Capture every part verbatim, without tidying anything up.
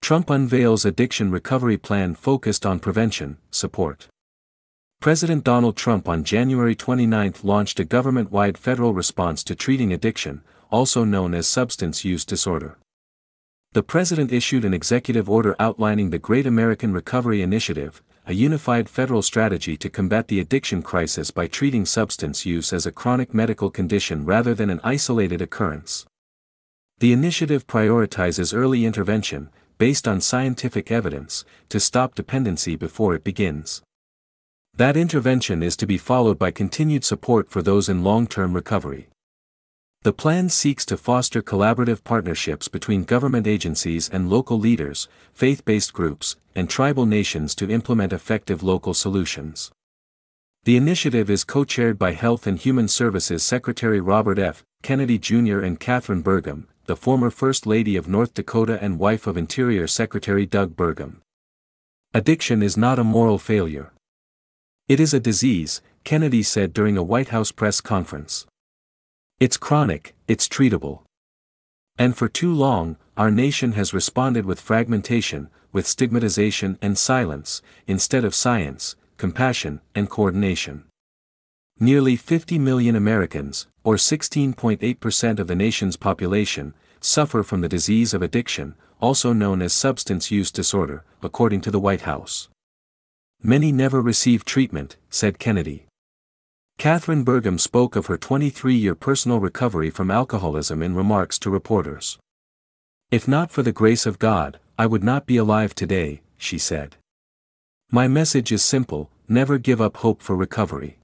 Trump unveils addiction recovery plan focused on prevention, support. President Donald Trump on January twenty-ninth launched a government-wide federal response to treating addiction, also known as substance use disorder. The president issued an executive order outlining the Great American Recovery Initiative, a unified federal strategy to combat the addiction crisis by treating substance use as a chronic medical condition rather than an isolated occurrence. The initiative prioritizes early intervention, based on scientific evidence, to stop dependency before it begins. That intervention is to be followed by continued support for those in long-term recovery. The plan seeks to foster collaborative partnerships between government agencies and local leaders, faith-based groups, and tribal nations to implement effective local solutions. The initiative is co-chaired by Health and Human Services Secretary Robert F. Kennedy Junior and Katharine Burgum, the former First Lady of North Dakota and wife of Interior Secretary Doug Burgum. Addiction is not a moral failure. It is a disease, Kennedy said during a White House press conference. It's chronic, it's treatable. And for too long, our nation has responded with fragmentation, with stigmatization and silence, instead of science, compassion, and coordination. Nearly fifty million Americans, or sixteen point eight percent of the nation's population, suffer from the disease of addiction, also known as substance use disorder, according to the White House. Many never receive treatment, said Kennedy. Katharine Burgum spoke of her twenty-three-year personal recovery from alcoholism in remarks to reporters. "If not for the grace of God, I would not be alive today," she said. "My message is simple: never give up hope for recovery."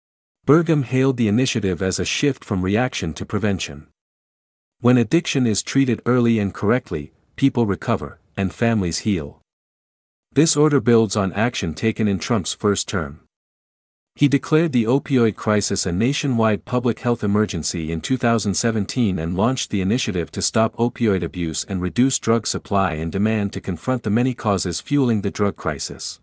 Burgum hailed the initiative as a shift from reaction to prevention. When addiction is treated early and correctly, people recover, and families heal. This order builds on action taken in Trump's first term. He declared the opioid crisis a nationwide public health emergency in two thousand seventeen and launched the initiative to stop opioid abuse and reduce drug supply and demand to confront the many causes fueling the drug crisis.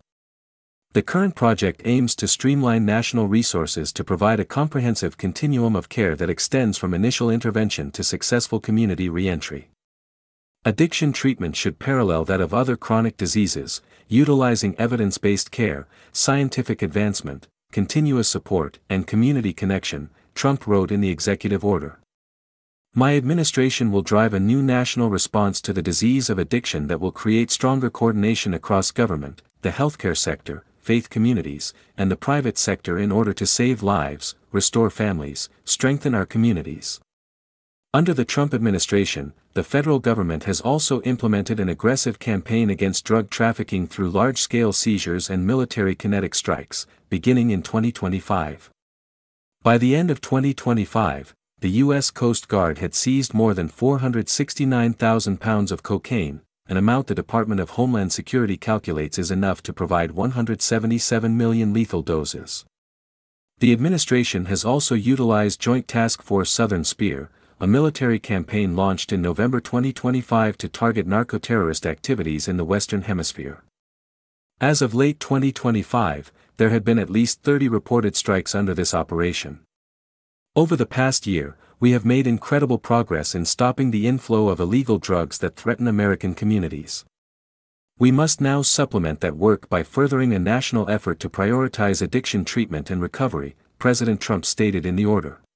The current project aims to streamline national resources to provide a comprehensive continuum of care that extends from initial intervention to successful community reentry. Addiction treatment should parallel that of other chronic diseases, utilizing evidence-based care, scientific advancement, continuous support, and community connection, Trump wrote in the executive order. "My administration will drive a new national response to the disease of addiction that will create stronger coordination across government, the healthcare sector, faith communities, and the private sector in order to save lives, restore families, strengthen our communities." Under the Trump administration, the federal government has also implemented an aggressive campaign against drug trafficking through large-scale seizures and military kinetic strikes, beginning in twenty twenty-five. By the end of twenty twenty-five, the U S Coast Guard had seized more than four hundred sixty-nine thousand pounds of cocaine, an amount the Department of Homeland Security calculates is enough to provide one hundred seventy-seven million lethal doses. The administration has also utilized Joint Task Force Southern Spear, a military campaign launched in November twenty twenty-five to target narco-terrorist activities in the Western Hemisphere. As of late twenty twenty-five, there had been at least thirty reported strikes under this operation. Over the past year, we have made incredible progress in stopping the inflow of illegal drugs that threaten American communities. We must now supplement that work by furthering a national effort to prioritize addiction treatment and recovery, President Trump stated in the order.